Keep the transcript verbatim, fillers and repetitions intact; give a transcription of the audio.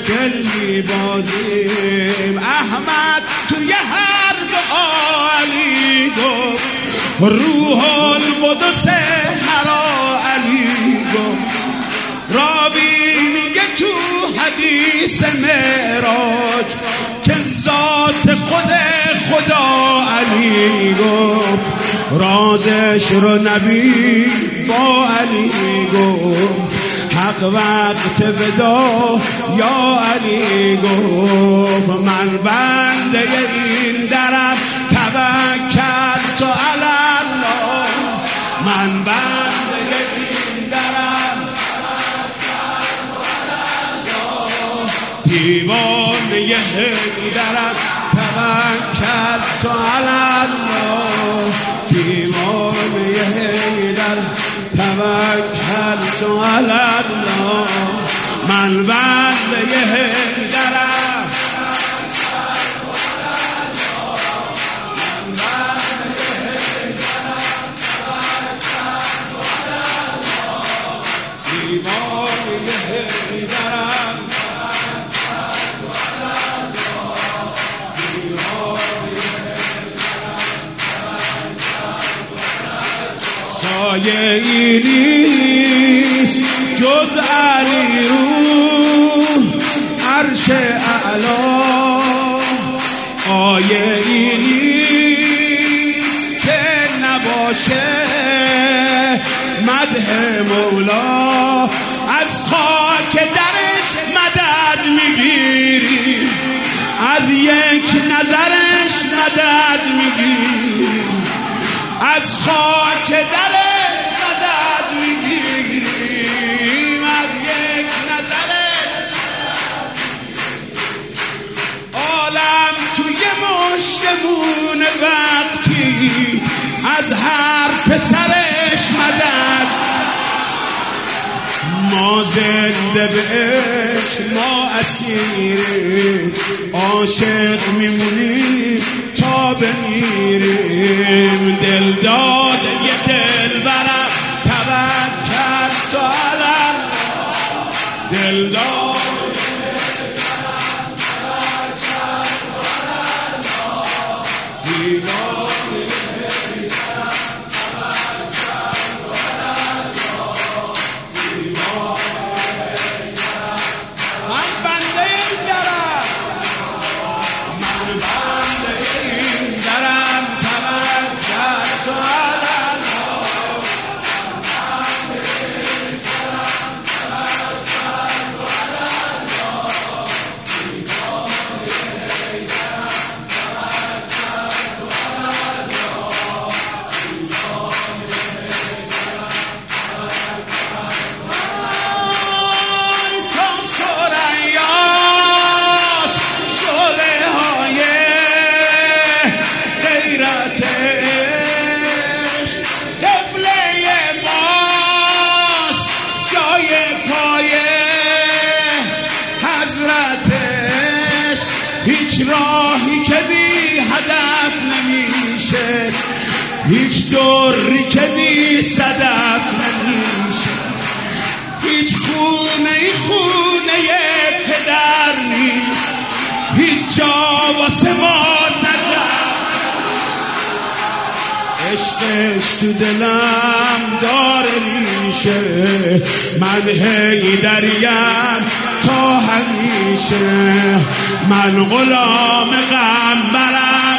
گل میبازیم. احمد توی هر دعا علی گفت، روح القدس هرا علی گفت. راوی میگه تو حدیث معراج که ذات خود خدا علی گفت. رازش رو نبی با علی گفت، حق وقت ودا یا علی گفت. من بنده این درم توکلت علی الله، من بنده این درم توکلت علی الله. دیوانه این درم توکلت علی الله، دیوانه این درم توکلت علی الله. من بنده حیدرم، دیوانه حیدرم. سایه ای نیست جز علی رو عرش اعلا، آیه ای نیست که نباشه مدح مولا. از خاک درش مدد میگیری، از یک نظرش مدد میگیری، از خاک درش مدد میگیریم، از یک نظرش. عالم توی مشتمون وقتی از هر پسرش مدد. ما زنده به عشق ما اسیریم، عاشق میمونیم تا بمیریم. دل داده یه دل برم توکلت علی الله، دل داده راهی که بی هدف نمیشه، هیچ دوری که بی صدف نمیشه، هیچ خونه ای خونه پدر نیست، هیچ جا واسه ما ندر. عشقش تو دلم داره ریشه، من حیدریم تا همیشه. من غلام غم برم